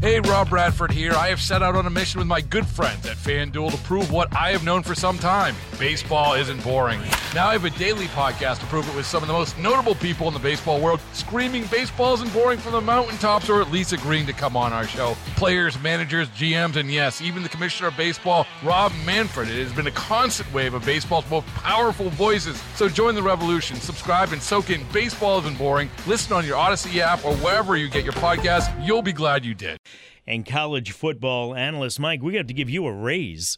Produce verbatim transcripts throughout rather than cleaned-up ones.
Hey, Rob Bradford here. I have set out on a mission with my good friends at FanDuel to prove what I have known for some time. Baseball isn't boring. Now I have a daily podcast to prove it with some of the most notable people in the baseball world, screaming baseball isn't boring from the mountaintops, or at least agreeing to come on our show. Players, managers, G Ms, and yes, even the commissioner of baseball, Rob Manfred. It has been a constant wave of baseball's most powerful voices. So join the revolution. Subscribe and soak in Baseball Isn't Boring. Listen on your Odyssey app or wherever you get your podcasts. You'll be glad you did. And college football analyst Mike, we got to give you a raise.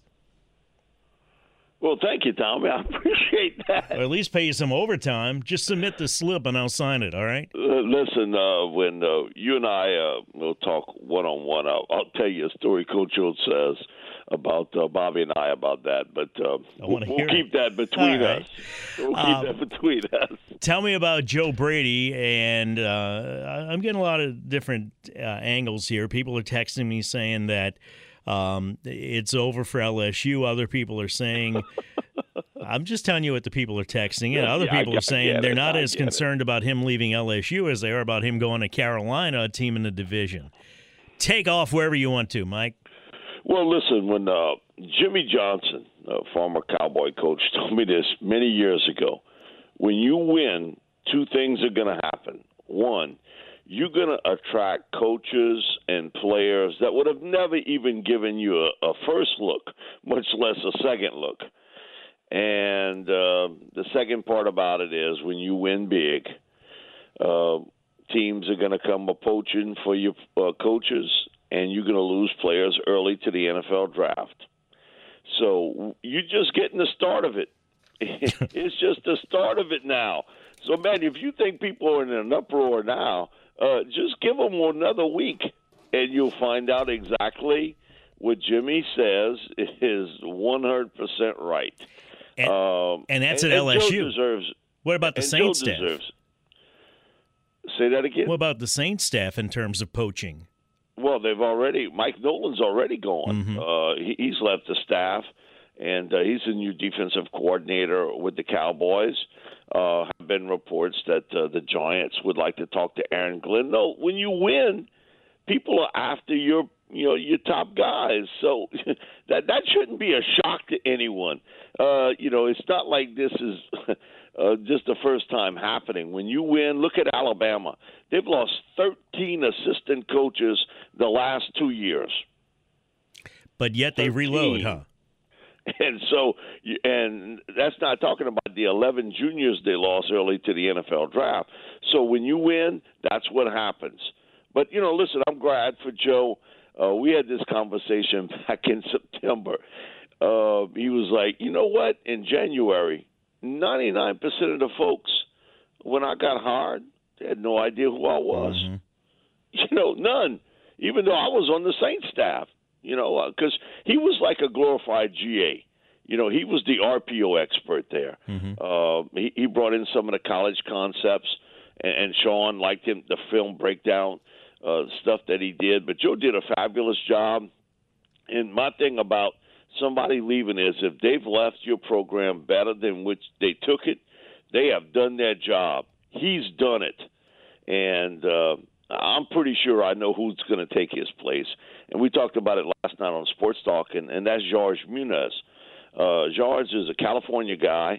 Well, thank you, Tommy. I appreciate that. Or at least pay you some overtime. Just submit the slip and I'll sign it, all right? Uh, listen, uh, when uh, you and I uh, will talk one-on-one, I'll, I'll tell you a story Coach Oates says about uh, Bobby and I about that. But uh, we'll, we'll keep that between right. us. We'll keep um, that between us. Tell me about Joe Brady, and uh, I'm getting a lot of different uh, angles here. People are texting me saying that um, it's over for L S U. Other people are saying I'm just telling you what the people are texting. And other yeah, people I, are saying they're it. not I as concerned it. about him leaving L S U as they are about him going to Carolina, a team in the division. Take off wherever you want to, Mike. Well, listen, when uh, Jimmy Johnson, a former Cowboy coach, told me this many years ago, when you win, two things are going to happen. One, you're going to attract coaches and players that would have never even given you a, a first look, much less a second look. And uh, the second part about it is when you win big, uh, teams are going to come poaching for your uh, coaches, and you're going to lose players early to the N F L draft. So you're just getting the start of it. It's just the start of it now. So, man, if you think people are in an uproar now, uh, just give them another week, and you'll find out exactly what Jimmy says is one hundred percent right. And, um, and that's and, at and L S U. Joe deserves, what about the Saints staff? Deserves. Say that again? What about the Saints staff in terms of poaching? Well, they've already – Mike Nolan's already gone. Mm-hmm. Uh, he, he's left the staff, and uh, he's the new defensive coordinator with the Cowboys. Uh, have been reports that uh, the Giants would like to talk to Aaron Glenn. No, when you win, people are after your you know your top guys. So that that shouldn't be a shock to anyone. Uh, you know, it's not like this is uh, just the first time happening. When you win, look at Alabama. They've lost thirteen assistant coaches the last two years. But yet they thirteen. Reload, huh? And so, and that's not talking about the eleven juniors they lost early to the N F L draft. So when you win, that's what happens. But, you know, listen, I'm glad for Joe. Uh, we had this conversation back in September. Uh, he was like, you know what? In January, ninety-nine percent of the folks, when I got hired, they had no idea who I was. Mm-hmm. You know, none. Even though I was on the Saints staff. You know, because uh, he was like a glorified G A. You know, he was the R P O expert there. Mm-hmm. Uh, he, he brought in some of the college concepts, and, and Sean liked him, the film breakdown uh, stuff that he did. But Joe did a fabulous job. And my thing about somebody leaving is if they've left your program better than which they took it, they have done their job. He's done it. And uh, I'm pretty sure I know who's going to take his place. And we talked about it last night on Sports Talk, and, and that's George Muniz. Uh, George is a California guy.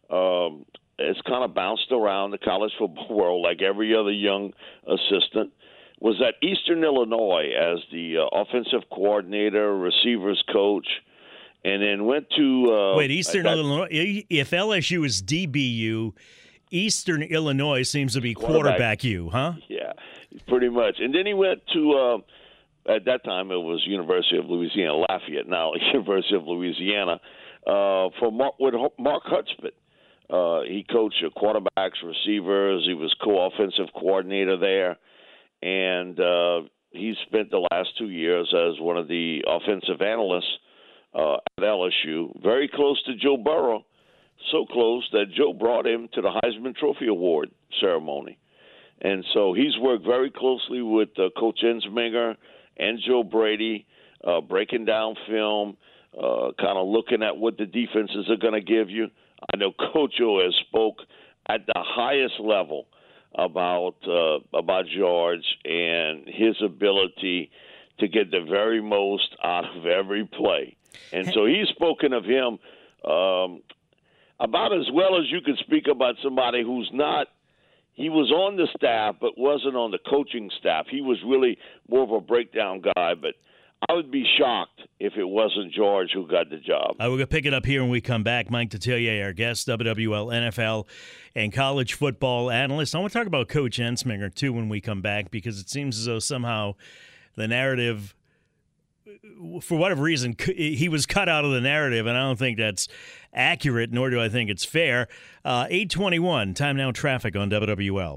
Um, it's kind of bounced around the college football world like every other young assistant. Was at Eastern Illinois as the uh, offensive coordinator, receivers coach, and then went to uh, – Wait, Eastern that, Illinois – if L S U is D B U, Eastern Illinois seems to be quarterback, quarterback U, huh? Yeah, pretty much. And then he went to uh, – at that time, it was University of Louisiana Lafayette. Now, University of Louisiana uh, for Mark, with Mark Hudspeth. Uh, he coached quarterbacks, receivers. He was co-offensive coordinator there, and uh, he spent the last two years as one of the offensive analysts uh, at L S U. Very close to Joe Burrow, so close that Joe brought him to the Heisman Trophy Award ceremony, and so he's worked very closely with uh, Coach Ensminger and Joe Brady, uh, breaking down film, uh, kind of looking at what the defenses are going to give you. I know Coach O has spoke at the highest level about uh, about George and his ability to get the very most out of every play. And so he's spoken of him um, about as well as you could speak about somebody who's not – he was on the staff but wasn't on the coaching staff. He was really more of a breakdown guy, but I would be shocked if it wasn't George who got the job. Uh, we're going to pick it up here when we come back. Mike Detillier, our guest, W W L, N F L, and college football analyst. I want to talk about Coach Ensminger, too, when we come back, because it seems as though somehow the narrative – for whatever reason, he was cut out of the narrative, and I don't think that's accurate, nor do I think it's fair. Uh, eight twenty-one, time now traffic on W W L.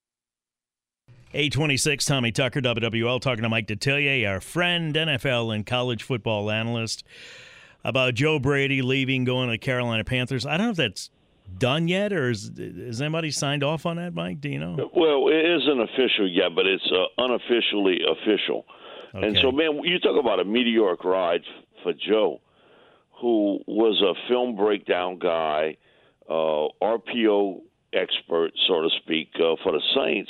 eight twenty-six, Tommy Tucker, W W L, talking to Mike Detillier, our friend, N F L and college football analyst, about Joe Brady leaving, going to the Carolina Panthers. I don't know if that's done yet, or is, is anybody signed off on that, Mike? Do you know? Well, it isn't official yet, but it's uh, unofficially official. Okay. And so, man, you talk about a meteoric ride for Joe, who was a film breakdown guy, uh, R P O expert, so to speak, uh, for the Saints.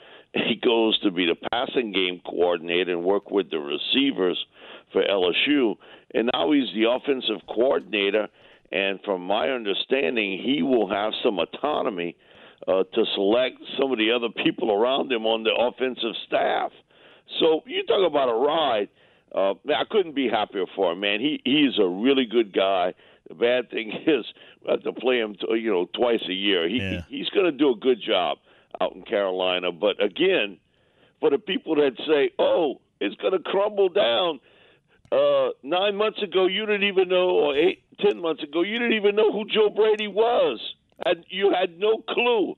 He goes to be the passing game coordinator and work with the receivers for L S U. And now he's the offensive coordinator. And from my understanding, he will have some autonomy uh, to select some of the other people around him on the offensive staff. So you talk about a ride. Uh, man, I couldn't be happier for him, man. He he's a really good guy. The bad thing is I have to play him, to, you know, twice a year. He, yeah. he he's going to do a good job out in Carolina. But again, for the people that say, "Oh, it's going to crumble down," uh, nine months ago you didn't even know, or eight, ten months ago you didn't even know who Joe Brady was, and you had no clue.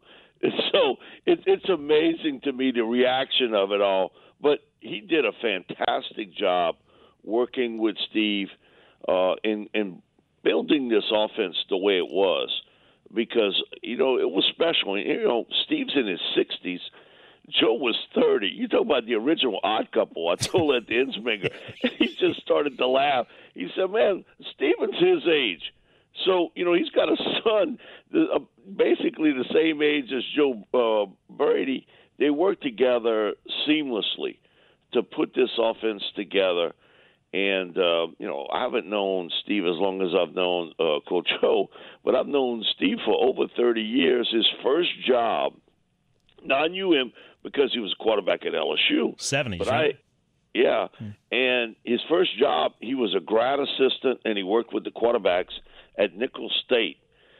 So it, it's amazing to me the reaction of it all. But he did a fantastic job working with Steve uh, in, in building this offense the way it was, because, you know, it was special. You know, Steve's in his sixties. Joe was thirty. You talk about the original Odd Couple. I told that to Ensminger. He just started to laugh. He said, man, Steven's his age. So, you know, he's got a son uh, basically the same age as Joe uh, Brady. They work together seamlessly to put this offense together. And, uh, you know, I haven't known Steve as long as I've known uh, Coach Joe, but I've known Steve for over thirty years. His first job, now I knew him because he was a quarterback at L S U. seventies, but right? I, yeah. Hmm. And his first job, he was a grad assistant, and he worked with the quarterbacks at Nicholls State.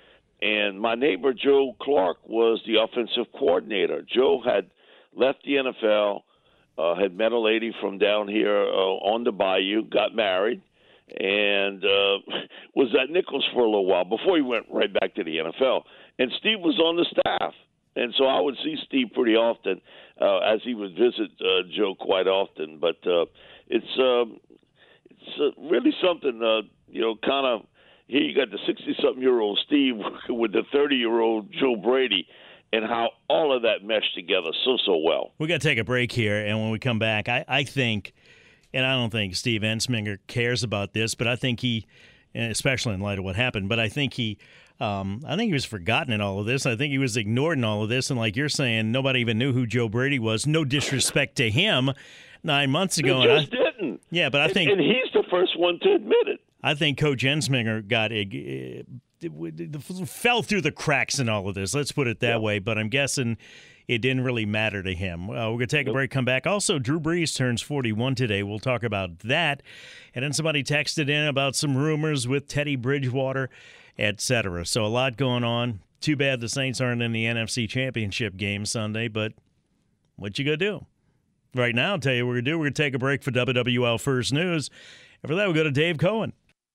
And my neighbor, Joe Clark, was the offensive coordinator. Joe had left the N F L, uh, had met a lady from down here uh, on the bayou, got married, and uh, was at Nicholls for a little while before he went right back to the N F L. And Steve was on the staff. And so I would see Steve pretty often uh, as he would visit uh, Joe quite often. But uh, it's, um, it's uh, really something, uh, you know, kind of, here you got the sixty-something-year-old Steve with the thirty-year-old Joe Brady, and how all of that meshed together so, so well. We got to take a break here, and when we come back, I, I think, and I don't think Steve Ensminger cares about this, but I think he, especially in light of what happened, but I think he, um, I think he was forgotten in all of this. I think he was ignored in all of this, and like you're saying, nobody even knew who Joe Brady was. No disrespect to him nine months ago. He just and I, didn't. Yeah, but I think, and, and he's the first one to admit it. I think Coach Ensminger got uh, uh, fell through the cracks in all of this. Let's put it that yep. way. But I'm guessing it didn't really matter to him. Uh, we're going to take a break, come back. Also, Drew Brees turns forty-one today. We'll talk about that. And then somebody texted in about some rumors with Teddy Bridgewater, et cetera. So a lot going on. Too bad the Saints aren't in the N F C Championship game Sunday, but what you going to do? Right now, I'll tell you what we're going to do. We're going to take a break for W W L First News. And for that, we'll go to Dave Cohen.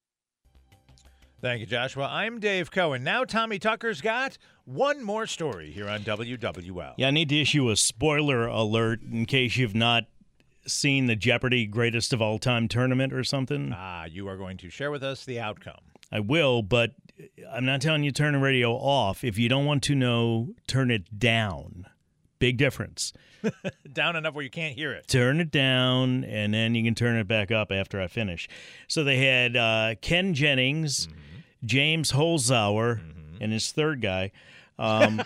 Thank you, Joshua. I'm Dave Cohen. Now Tommy Tucker's got one more story here on W W L. Yeah, I need to issue a spoiler alert in case you've not seen the Jeopardy Greatest of All Time tournament or something. Ah, you are going to share with us the outcome. I will, but I'm not telling you turn the radio off. If you don't want to know, turn it down. Big difference. Down enough where you can't hear it. Turn it down, and then you can turn it back up after I finish. So they had uh, Ken Jennings, mm-hmm. James Holzhauer, mm-hmm. and his third guy um,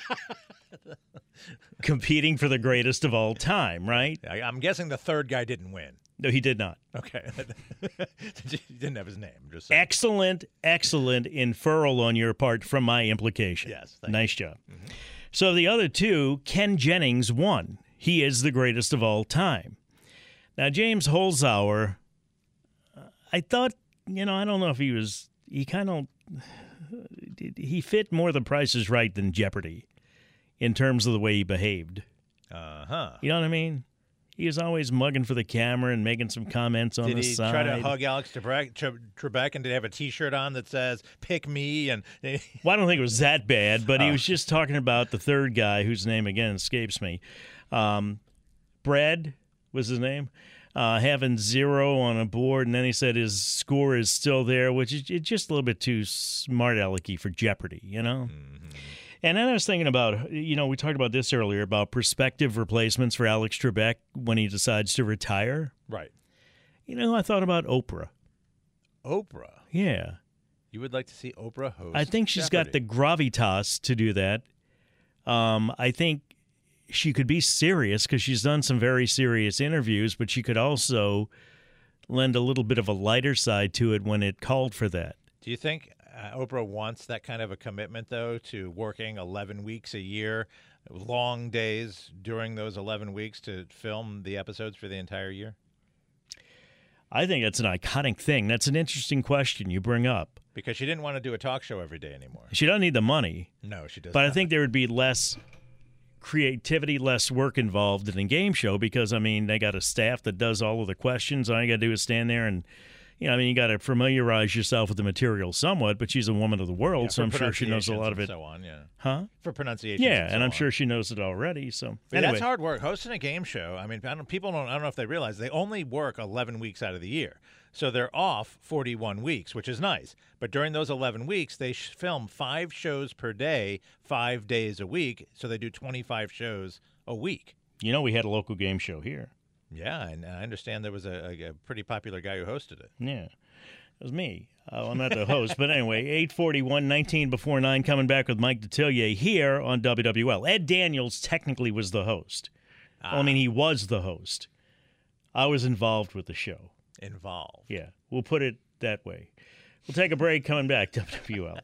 competing for the greatest of all time, right? I, I'm guessing the third guy didn't win. No, he did not. Okay. He didn't have his name. Just saying. Excellent, excellent inferral on your part from my implication. Yes. Thank Nice you. job. Mm-hmm. So the other two, Ken Jennings won. He is the greatest of all time. Now, James Holzhauer, I thought, you know, I don't know if he was, he kind of, he fit more The Price is Right than Jeopardy in terms of the way he behaved. Uh-huh. You know what I mean? He was always mugging for the camera and making some comments on did the he side. try to hug Alex Trebek, Trebek and did he have a T-shirt on that says "Pick me"? And well, I don't think it was that bad, but oh. he was just talking about the third guy whose name again escapes me. Um, Brad was his name, uh, having zero on a board, and then he said his score is still there, which is just a little bit too smart alecky for Jeopardy, you know. Mm-hmm. And then I was thinking about, you know, we talked about this earlier, about prospective replacements for Alex Trebek when he decides to retire. Right. You know, I thought about Oprah. Oprah? Yeah. You would like to see Oprah host I think she's Jeopardy. got the gravitas to do that. Um, I think she could be serious because she's done some very serious interviews, but she could also lend a little bit of a lighter side to it when it called for that. Do you think uh, Oprah wants that kind of a commitment, though, to working eleven weeks a year, long days during those eleven weeks to film the episodes for the entire year? I think that's an iconic thing. That's an interesting question you bring up. Because she didn't want to do a talk show every day anymore. She doesn't need the money. No, she doesn't. But I think there would be less creativity, less work involved in a game show because, I mean, they got a staff that does all of the questions. All you got to do is stand there and, you know, I mean, you got to familiarize yourself with the material somewhat, but she's a woman of the world, yeah, so I'm sure she knows a lot of it. So on, yeah. Huh? For pronunciation. Yeah, and, and so I'm on. sure she knows it already. So Yeah, anyway. that's hard work. Hosting a game show, I mean, I don't, people don't, I don't know if they realize, they only work eleven weeks out of the year. So they're off forty-one weeks, which is nice. But during those eleven weeks, they sh- film five shows per day, five days a week. So they do twenty-five shows a week. You know, we had a local game show here. Yeah, and I understand there was a, a, a pretty popular guy who hosted it. Yeah. It was me. Uh, I'm not the host. But anyway, eight forty-one, nineteen before nine, coming back with Mike Detillier here on W W L. Ed Daniels technically was the host. Ah. Well, I mean, he was the host. I was involved with the show. Involved. Yeah, we'll put it that way. We'll take a break, coming back, W W L.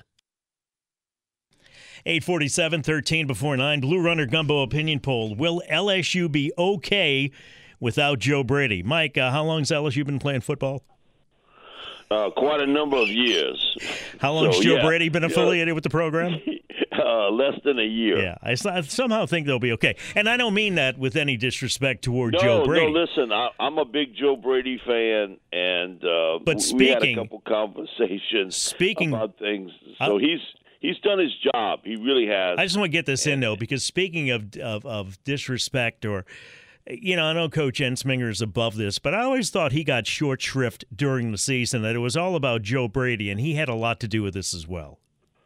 eight forty-seven, thirteen before nine, Blue Runner Gumbo opinion poll. Will L S U be okay without Joe Brady? Mike, uh, how long has L S U been playing football? Uh, quite a number of years. How long has so, Joe yeah, Brady been affiliated yeah. with the program? Uh, less than a year. Yeah, I, I somehow think they'll be okay. And I don't mean that with any disrespect toward no, Joe Brady. No, listen, I, I'm a big Joe Brady fan, and uh, but we speaking, had a couple conversations speaking, about things. So I, he's he's done his job. He really has. I just want to get this and, in, though, because speaking of, of, of disrespect or – you know, I know Coach Ensminger is above this, but I always thought he got short shrift during the season, that it was all about Joe Brady, and he had a lot to do with this as well.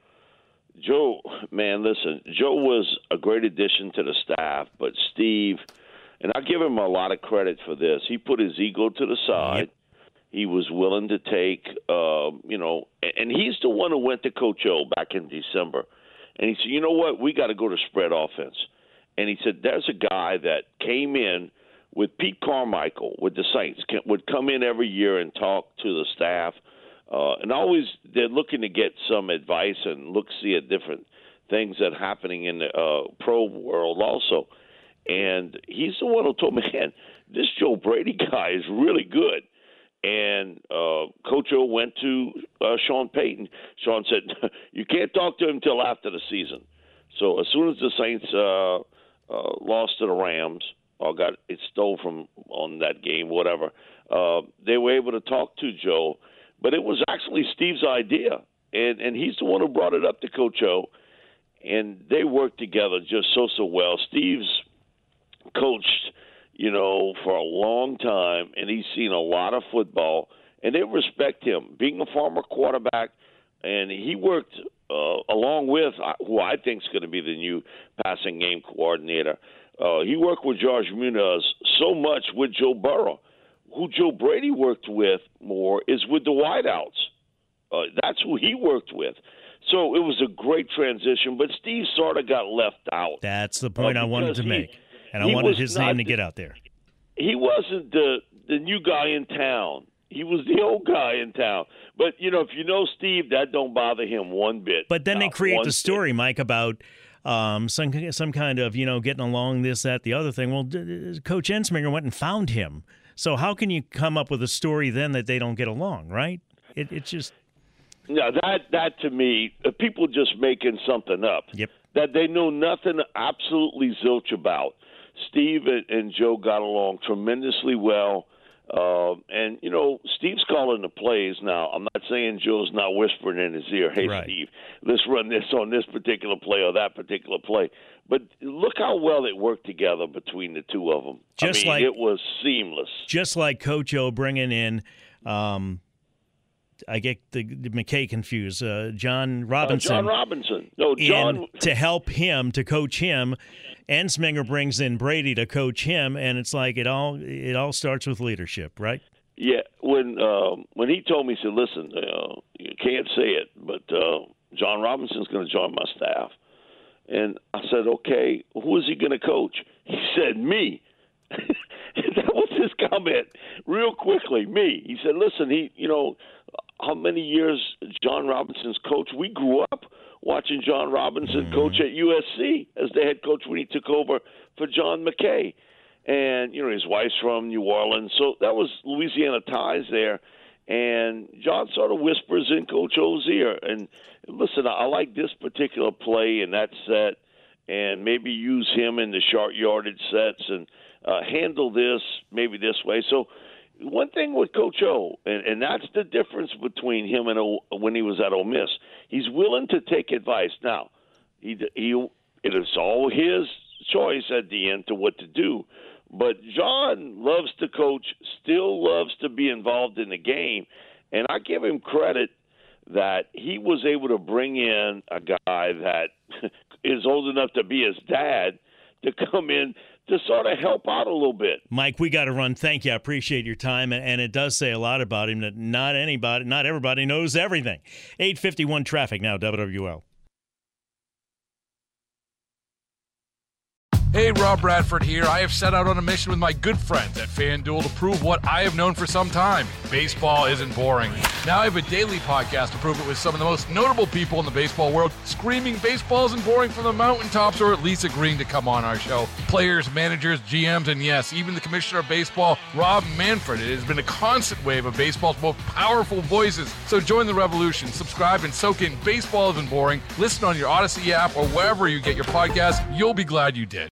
Joe, man, listen, Joe was a great addition to the staff, but Steve, and I give him a lot of credit for this, he put his ego to the side. Yep. He was willing to take, uh, you know, and he's the one who went to Coach O back in December. And he said, you know what, we got to go to spread offense. And he said, there's a guy that came in with Pete Carmichael with the Saints, would come in every year and talk to the staff. Uh, and always they're looking to get some advice and look, see at different things that are happening in the uh, pro world also. And he's the one who told me, man, this Joe Brady guy is really good. And uh, Coach O went to uh, Sean Payton. Sean said, you can't talk to him until after the season. So as soon as the Saints uh, – Uh, lost to the Rams, or got it stole from on that game, whatever. Uh, they were able to talk to Joe, but it was actually Steve's idea, and and he's the one who brought it up to Coach O, and they worked together just so so well. Steve's coached, you know, for a long time, and he's seen a lot of football, and they respect him being a former quarterback, and he worked. Uh, along with uh, who I think is going to be the new passing game coordinator. Uh, he worked with George Munoz so much with Joe Burrow. Who Joe Brady worked with more is with the wideouts. Uh, that's who he worked with. So it was a great transition, but Steve sort of got left out. That's the point uh, I wanted to he, make, and I wanted his name to get out there. He wasn't the the new guy in town. He was the old guy in town. But, you know, if you know Steve, that don't bother him one bit. But then they create the story, bit. Mike, about um, some some kind of, you know, getting along, this, that, the other thing. Well, d- Coach Ensminger went and found him. So how can you come up with a story then that they don't get along, right? It, it's just... Now, that, that to me, uh, people just making something up. Yep. That they know nothing absolutely zilch about. Steve and, and Joe got along tremendously well. Uh, and, you know, Steve's calling the plays now. I'm not saying Joe's not whispering in his ear, hey, right. Steve, let's run this on this particular play or that particular play. But look how well it worked together between the two of them. Just I mean, like, it was seamless. Just like Coach O bringing in, um, I get the, the McKay confused, uh, John Robinson. Uh, John Robinson. No, John. In, to help him, to coach him. Ensminger brings in Brady to coach him, and it's like it all it all starts with leadership, right? Yeah. When um, when he told me, he said, listen, uh, you can't say it, but uh, John Robinson's going to join my staff. And I said, okay, who is he going to coach? He said, me. That was his comment real quickly, me. He said, listen, he, you know, how many years John Robinson's coach? We grew up watching John Robinson mm-hmm. coach at U S C as the head coach when he took over for John McKay. And, you know, his wife's from New Orleans. So that was Louisiana ties there. And John sort of whispers in Coach O's ear. And listen, I like this particular play and that set, and maybe use him in the short yardage sets and uh, handle this maybe this way. So one thing with Coach O, and, and that's the difference between him and o, when he was at Ole Miss, he's willing to take advice. Now, he, he it is all his choice at the end to what to do. But John loves to coach, still loves to be involved in the game, and I give him credit that he was able to bring in a guy that is old enough to be his dad to come in to sort of help out a little bit. Mike, we got to run. Thank you. I appreciate your time. And it does say a lot about him that not anybody, not everybody knows everything. eight fifty-one traffic now, W W L. Hey, Rob Bradford here. I have set out on a mission with my good friends at FanDuel to prove what I have known for some time. Baseball isn't boring. Now I have a daily podcast to prove it with some of the most notable people in the baseball world, screaming baseball isn't boring from the mountaintops, or at least agreeing to come on our show. Players, managers, G Ms, and yes, even the commissioner of baseball, Rob Manfred. It has been a constant wave of baseball's most powerful voices. So join the revolution. Subscribe and soak in Baseball Isn't Boring. Listen on your Odyssey app or wherever you get your podcasts. You'll be glad you did.